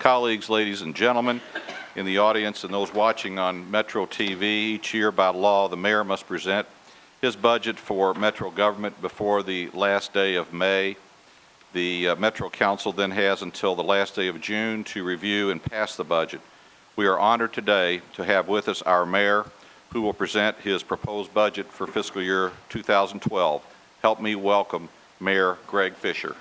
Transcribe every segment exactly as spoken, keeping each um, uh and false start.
Colleagues, ladies and gentlemen, in the audience and those watching on Metro T V, each year by law, the mayor must present his budget for Metro government before the last day of May. The uh, Metro Council then has until the last day of June to review and pass the budget. We are honored today to have with us our mayor, who will present his proposed budget for fiscal year two thousand twelve. Help me welcome Mayor Greg Fisher.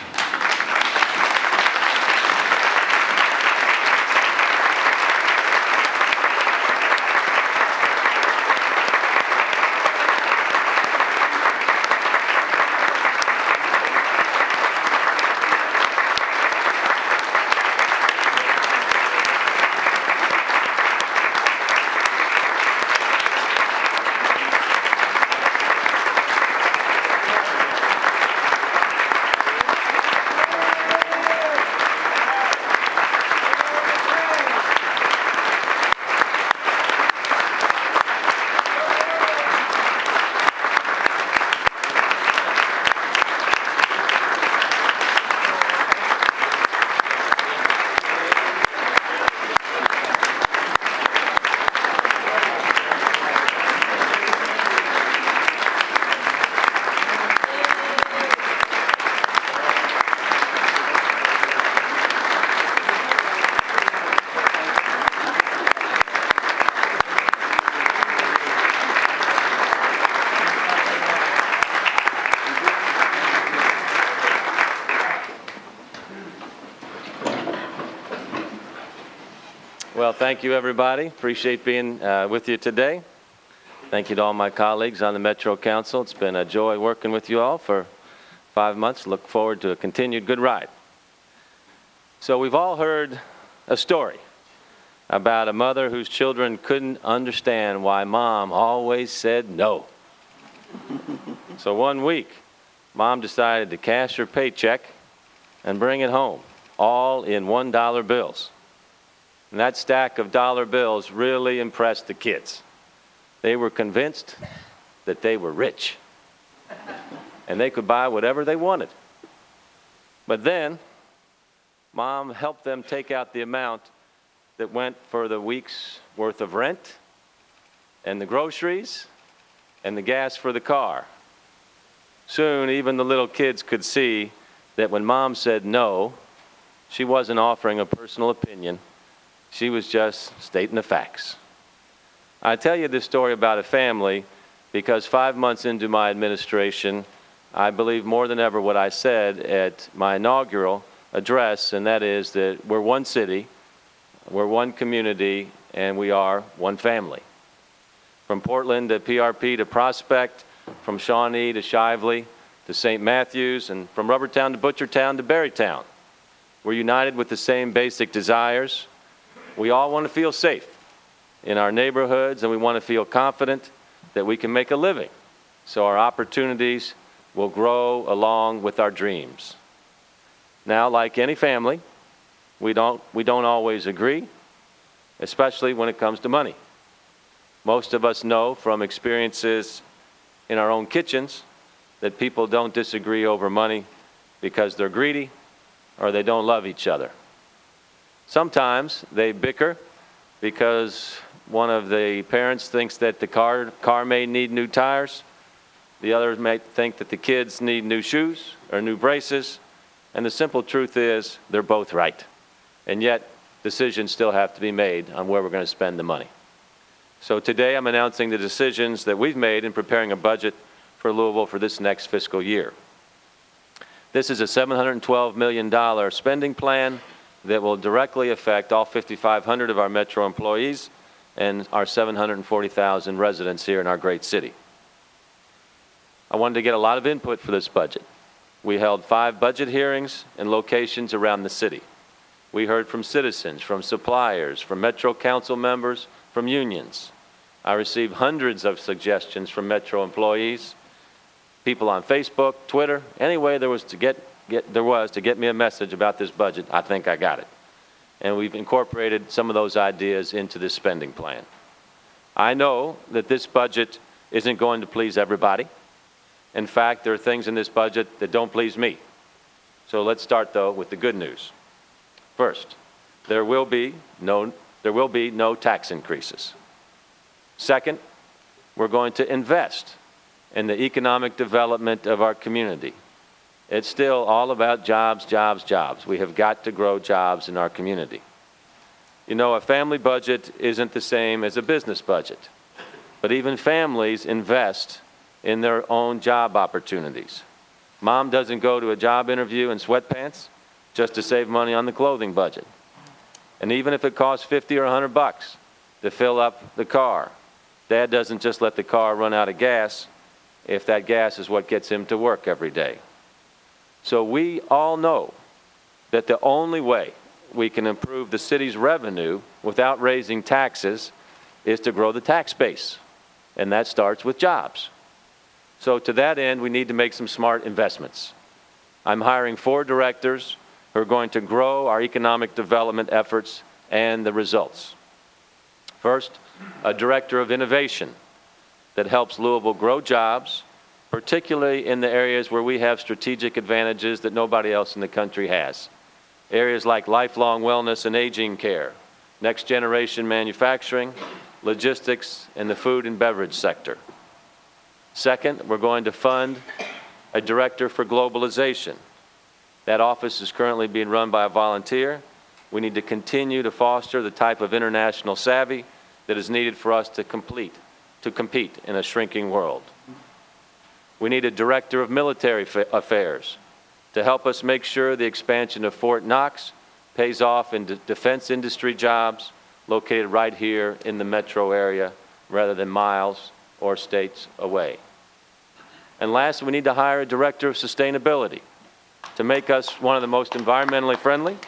Well, thank you, everybody. Appreciate being uh, with you today. Thank you to all my colleagues on the Metro Council. It's been a joy working with you all for five months. Look forward to a continued good ride. So we've all heard a story about a mother whose children couldn't understand why mom always said no. So one week, mom decided to cash her paycheck and bring it home, all in one dollar bills. And that stack of dollar bills really impressed the kids. They were convinced that they were rich and they could buy whatever they wanted. But then, mom helped them take out the amount that went for the week's worth of rent and the groceries and the gas for the car. Soon, even the little kids could see that when mom said no, she wasn't offering a personal opinion. She was just stating the facts. I tell you this story about a family because five months into my administration, I believe more than ever what I said at my inaugural address, and that is that we're one city, we're one community, and we are one family. From Portland to P R P to Prospect, from Shawnee to Shively to Saint Matthews, and from Rubbertown to Butchertown to Berrytown. We're united with the same basic desires. We all want to feel safe in our neighborhoods, and we want to feel confident that we can make a living, so our opportunities will grow along with our dreams. Now, like any family, we don't, we don't always agree, especially when it comes to money. Most of us know from experiences in our own kitchens that people don't disagree over money because they're greedy or they don't love each other. Sometimes they bicker because one of the parents thinks that the car, car may need new tires. The other may think that the kids need new shoes or new braces. And the simple truth is they're both right. And yet decisions still have to be made on where we're going to spend the money. So today I'm announcing the decisions that we've made in preparing a budget for Louisville for this next fiscal year. This is a seven hundred twelve million dollars spending plan that will directly affect all fifty-five hundred of our Metro employees and our seven hundred forty thousand residents here in our great city. I wanted to get a lot of input for this budget. We held five budget hearings in locations around the city. We heard from citizens, from suppliers, from Metro Council members, from unions. I received hundreds of suggestions from Metro employees, people on Facebook, Twitter, any way there was to get Get, there was to get me a message about this budget. I think I got it. And we've incorporated some of those ideas into this spending plan. I know that this budget isn't going to please everybody. In fact, there are things in this budget that don't please me. So let's start, though, with the good news. First, there will be no, there will be no tax increases. Second, we're going to invest in the economic development of our community. It's still all about jobs, jobs, jobs. We have got to grow jobs in our community. You know, a family budget isn't the same as a business budget, but even families invest in their own job opportunities. Mom doesn't go to a job interview in sweatpants just to save money on the clothing budget. And even if it costs fifty or a hundred bucks to fill up the car, Dad doesn't just let the car run out of gas if that gas is what gets him to work every day. So we all know that the only way we can improve the city's revenue without raising taxes is to grow the tax base, and that starts with jobs. So to that end, we need to make some smart investments. I'm hiring four directors who are going to grow our economic development efforts and the results. First, a director of innovation that helps Louisville grow jobs, particularly in the areas where we have strategic advantages that nobody else in the country has. Areas like lifelong wellness and aging care, next generation manufacturing, logistics, and the food and beverage sector. Second, we're going to fund a director for globalization. That office is currently being run by a volunteer. We need to continue to foster the type of international savvy that is needed for us to complete, to compete in a shrinking world. We need a director of military affairs to help us make sure the expansion of Fort Knox pays off in de- defense industry jobs located right here in the metro area rather than miles or states away. And last, we need to hire a director of sustainability to make us one of the most environmentally friendly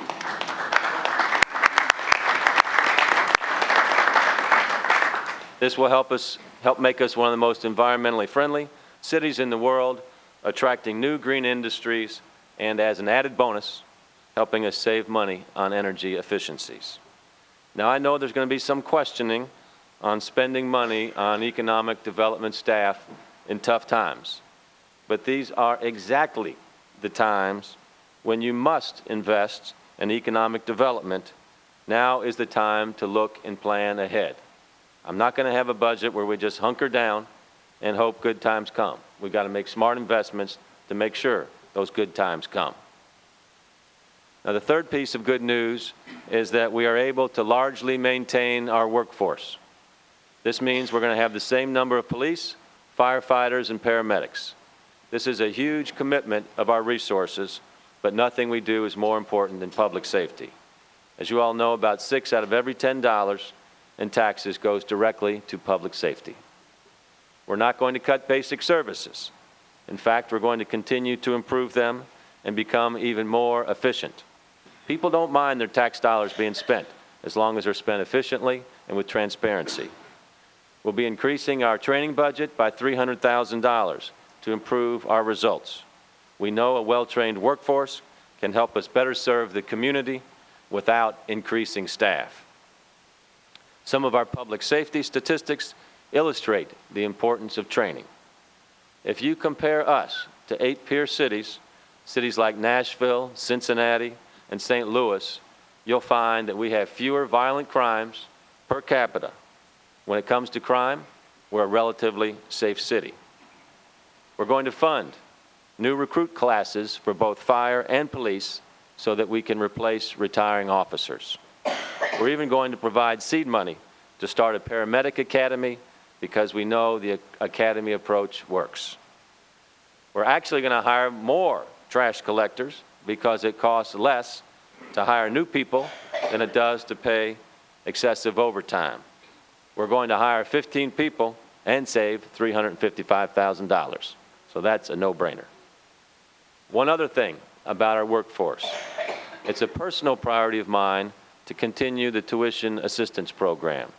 This will help us help make us one of the most environmentally friendly cities in the world, attracting new green industries, and as an added bonus, helping us save money on energy efficiencies. Now, I know there's going to be some questioning on spending money on economic development staff in tough times, but these are exactly the times when you must invest in economic development. Now is the time to look and plan ahead. I'm not going to have a budget where we just hunker down and hope good times come. We've got to make smart investments to make sure those good times come. Now, the third piece of good news is that we are able to largely maintain our workforce. This means we're going to have the same number of police, firefighters, and paramedics. This is a huge commitment of our resources, but nothing we do is more important than public safety. As you all know, about six out of every ten dollars in taxes goes directly to public safety. We're not going to cut basic services. In fact, we're going to continue to improve them and become even more efficient. People don't mind their tax dollars being spent as long as they're spent efficiently and with transparency. We'll be increasing our training budget by three hundred thousand dollars to improve our results. We know a well-trained workforce can help us better serve the community without increasing staff. Some of our public safety statistics illustrate the importance of training. If you compare us to eight peer cities, cities like Nashville, Cincinnati, and Saint Louis, you'll find that we have fewer violent crimes per capita. When it comes to crime, we're a relatively safe city. We're going to fund new recruit classes for both fire and police so that we can replace retiring officers. We're even going to provide seed money to start a paramedic academy because we know the academy approach works. We're actually going to hire more trash collectors because it costs less to hire new people than it does to pay excessive overtime. We're going to hire fifteen people and save three hundred fifty-five thousand dollars. So that's a no-brainer. One other thing about our workforce. It's a personal priority of mine to continue the tuition assistance program.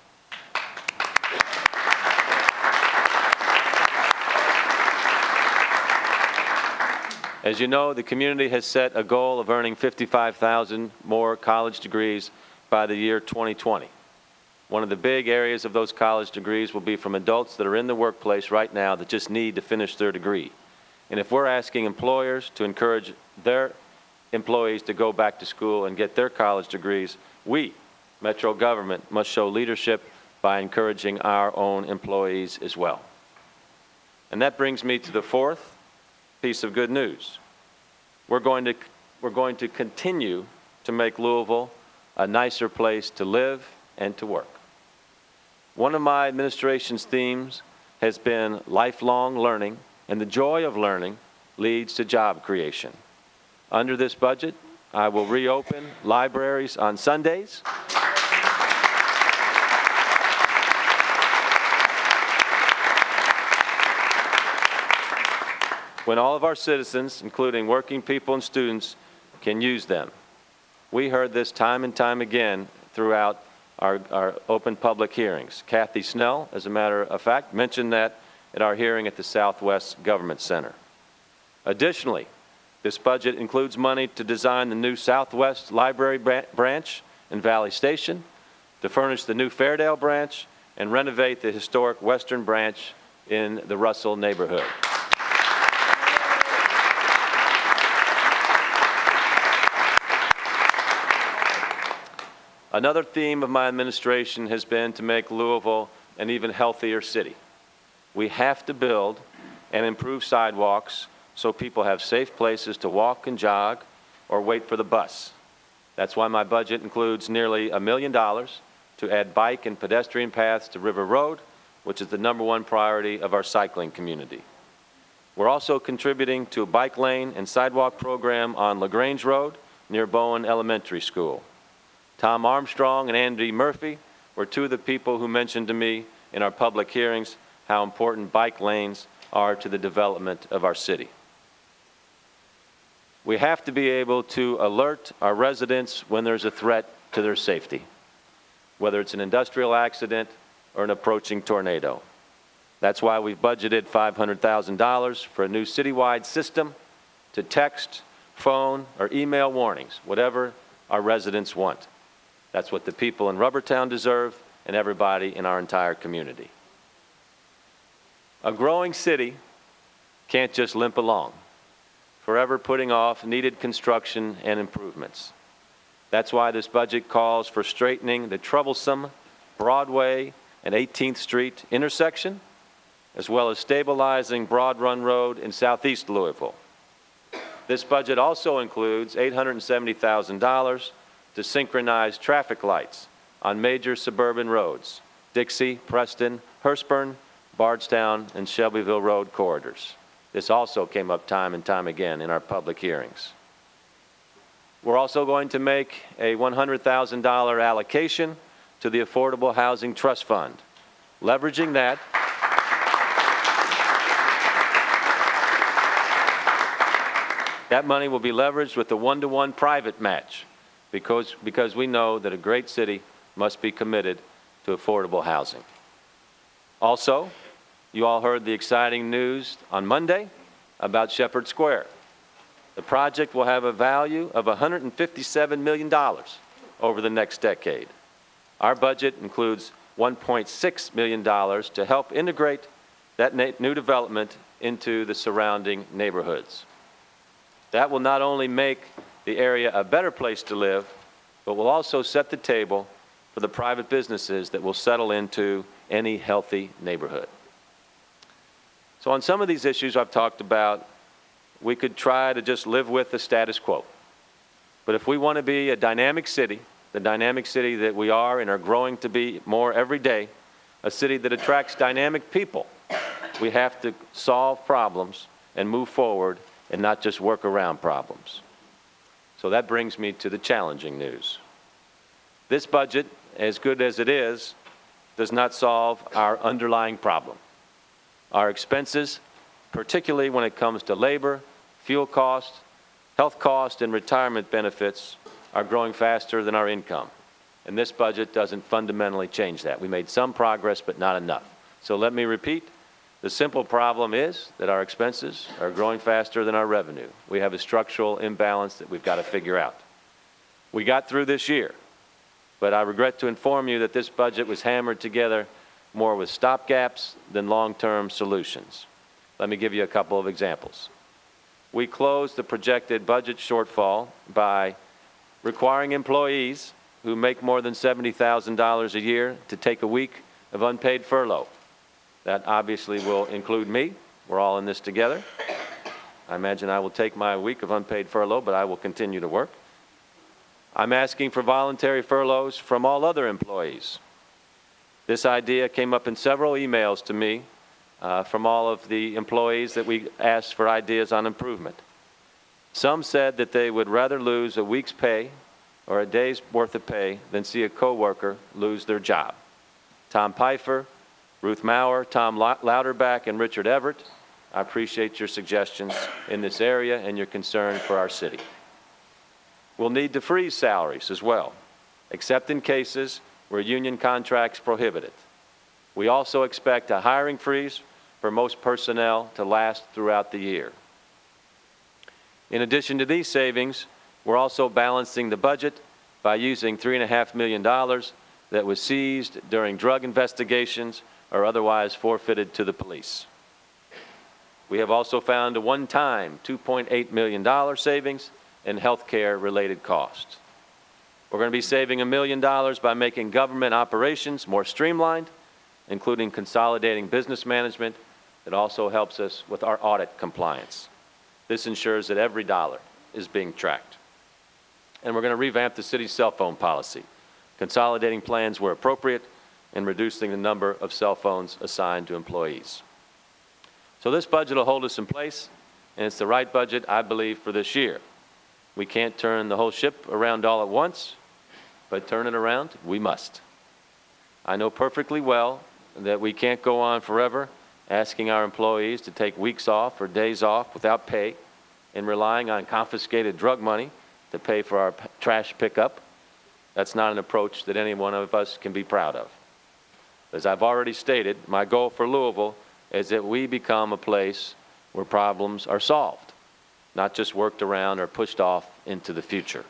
As you know, the community has set a goal of earning fifty-five thousand more college degrees by the year twenty twenty. One of the big areas of those college degrees will be from adults that are in the workplace right now that just need to finish their degree. And if we're asking employers to encourage their employees to go back to school and get their college degrees, we, Metro government, must show leadership by encouraging our own employees as well. And that brings me to the fourth piece of good news. We're going to, we're going to continue to make Louisville a nicer place to live and to work. One of my administration's themes has been lifelong learning, and the joy of learning leads to job creation. Under this budget, I will reopen libraries on Sundays. When all of our citizens, including working people and students, can use them. We heard this time and time again throughout our, our open public hearings. Kathy Snell, as a matter of fact, mentioned that at our hearing at the Southwest Government Center. Additionally, this budget includes money to design the new Southwest Library branch in Valley Station, to furnish the new Fairdale branch, and renovate the historic Western branch in the Russell neighborhood. Another theme of my administration has been to make Louisville an even healthier city. We have to build and improve sidewalks so people have safe places to walk and jog or wait for the bus. That's why my budget includes nearly a million dollars to add bike and pedestrian paths to River Road, which is the number one priority of our cycling community. We're also contributing to a bike lane and sidewalk program on LaGrange Road near Bowen Elementary School. Tom Armstrong and Andy Murphy were two of the people who mentioned to me in our public hearings how important bike lanes are to the development of our city. We have to be able to alert our residents when there's a threat to their safety, whether it's an industrial accident or an approaching tornado. That's why we've budgeted five hundred thousand dollars for a new citywide system to text, phone, or email warnings, whatever our residents want. That's what the people in Rubbertown deserve and everybody in our entire community. A growing city can't just limp along, forever putting off needed construction and improvements. That's why this budget calls for straightening the troublesome Broadway and eighteenth Street intersection, as well as stabilizing Broad Run Road in southeast Louisville. This budget also includes eight hundred seventy thousand dollars to synchronize traffic lights on major suburban roads, Dixie, Preston, Hurstburn, Bardstown, and Shelbyville Road corridors. This also came up time and time again in our public hearings. We're also going to make a one hundred thousand dollars allocation to the Affordable Housing Trust Fund. Leveraging that, that money will be leveraged with a one-to-one private match because, because we know that a great city must be committed to affordable housing. Also, you all heard the exciting news on Monday about Shepherd Square. The project will have a value of one hundred fifty-seven million dollars over the next decade. Our budget includes one point six million dollars to help integrate that new development into the surrounding neighborhoods. That will not only make the area a better place to live, but will also set the table for the private businesses that will settle into any healthy neighborhood. So on some of these issues I've talked about, we could try to just live with the status quo. But if we want to be a dynamic city, the dynamic city that we are and are growing to be more every day, a city that attracts dynamic people, we have to solve problems and move forward and not just work around problems. So that brings me to the challenging news. This budget, as good as it is, does not solve our underlying problem. Our expenses, particularly when it comes to labor, fuel costs, health costs, and retirement benefits, are growing faster than our income. And this budget doesn't fundamentally change that. We made some progress, but not enough. So let me repeat. The simple problem is that our expenses are growing faster than our revenue. We have a structural imbalance that we've got to figure out. We got through this year, but I regret to inform you that this budget was hammered together more with stopgaps than long-term solutions. Let me give you a couple of examples. we closed the projected budget shortfall by requiring employees who make more than seventy thousand dollars a year to take a week of unpaid furlough. That obviously will include me. We're all in this together. I imagine I will take my week of unpaid furlough, but I will continue to work. I'm asking for voluntary furloughs from all other employees. This idea came up in several emails to me uh, from all of the employees that we asked for ideas on improvement. Some said that they would rather lose a week's pay or a day's worth of pay than see a coworker lose their job. Tom Pfeiffer, Ruth Maurer, Tom Louderback, and Richard Everett, I appreciate your suggestions in this area and your concern for our city. We'll need to freeze salaries as well, except in cases where union contracts prohibit it. We also expect a hiring freeze for most personnel to last throughout the year. In addition to these savings, we're also balancing the budget by using three point five million dollars that was seized during drug investigations or otherwise forfeited to the police. We have also found a one-time two point eight million dollars savings in health care related costs. We're going to be saving a million dollars by making government operations more streamlined, including consolidating business management. That also helps us with our audit compliance. This ensures that every dollar is being tracked. And we're going to revamp the city's cell phone policy, consolidating plans where appropriate and reducing the number of cell phones assigned to employees. So this budget will hold us in place, and it's the right budget, I believe, for this year. We can't turn the whole ship around all at once, but turn it around, we must. I know perfectly well that we can't go on forever asking our employees to take weeks off or days off without pay and relying on confiscated drug money to pay for our p- trash pickup. That's not an approach that any one of us can be proud of. As I've already stated, my goal for Louisville is that we become a place where problems are solved, not just worked around or pushed off into the future.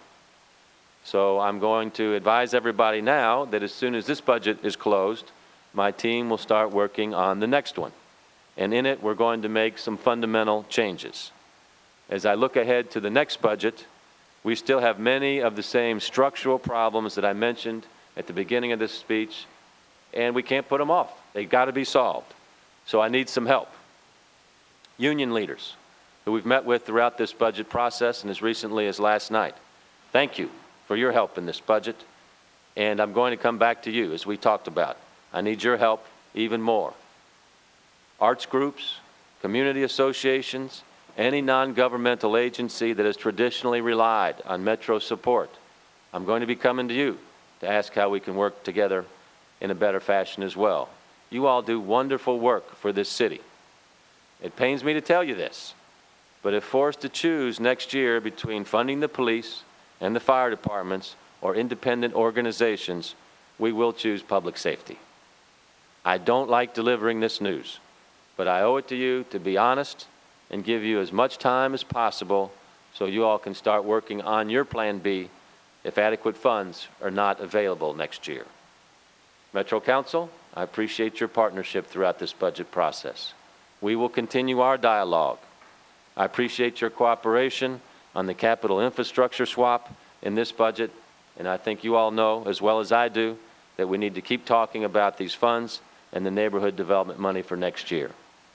So I'm going to advise everybody now that as soon as this budget is closed, my team will start working on the next one. And in it, we're going to make some fundamental changes. As I look ahead to the next budget, we still have many of the same structural problems that I mentioned at the beginning of this speech, and we can't put them off. They've got to be solved. So I need some help. Union leaders, who we've met with throughout this budget process and as recently as last night, thank you for your help in this budget, and I'm going to come back to you as we talked about. I need your help even more. Arts groups, community associations, any non-governmental agency that has traditionally relied on Metro support, I'm going to be coming to you to ask how we can work together in a better fashion as well. You all do wonderful work for this city. It pains me to tell you this, but if forced to choose next year between funding the police and the fire departments or independent organizations, we will choose public safety. I don't like delivering this news, but I owe it to you to be honest and give you as much time as possible so you all can start working on your Plan B if adequate funds are not available next year. Metro Council, I appreciate your partnership throughout this budget process. We will continue our dialogue. I appreciate your cooperation on the capital infrastructure swap in this budget, and I think you all know, as well as I do, that we need to keep talking about these funds and the neighborhood development money for next year.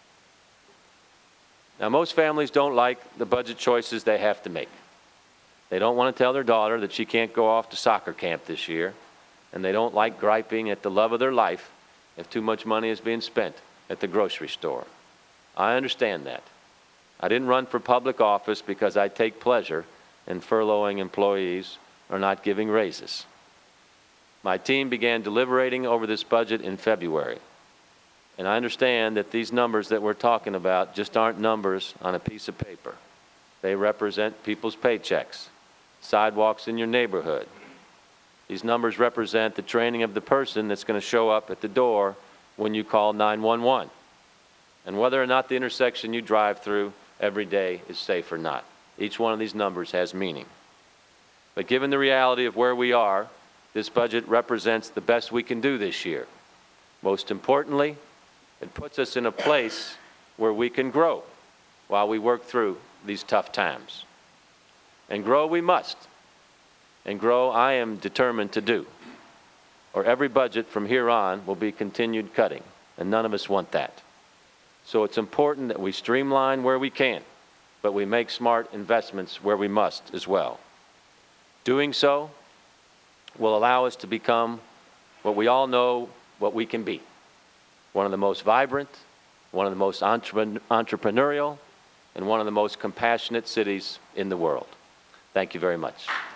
Now, most families don't like the budget choices they have to make. They don't want to tell their daughter that she can't go off to soccer camp this year, and they don't like griping at the love of their life if too much money is being spent at the grocery store. I understand that. I didn't run for public office because I take pleasure in furloughing employees or not giving raises. My team began deliberating over this budget in February. And I understand that these numbers that we're talking about just aren't numbers on a piece of paper. They represent people's paychecks, sidewalks in your neighborhood. These numbers represent the training of the person that's going to show up at the door when you call nine one one, and whether or not the intersection you drive through every day is safe or not. Each one of these numbers has meaning. But given the reality of where we are, this budget represents the best we can do this year. Most importantly, it puts us in a place where we can grow while we work through these tough times. And grow we must. And grow I am determined to do. Or every budget from here on will be continued cutting, and none of us want that. So it's important that we streamline where we can, but we make smart investments where we must as well. Doing so will allow us to become what we all know what we can be. One of the most vibrant, one of the most entre- entrepreneurial, and one of the most compassionate cities in the world. Thank you very much.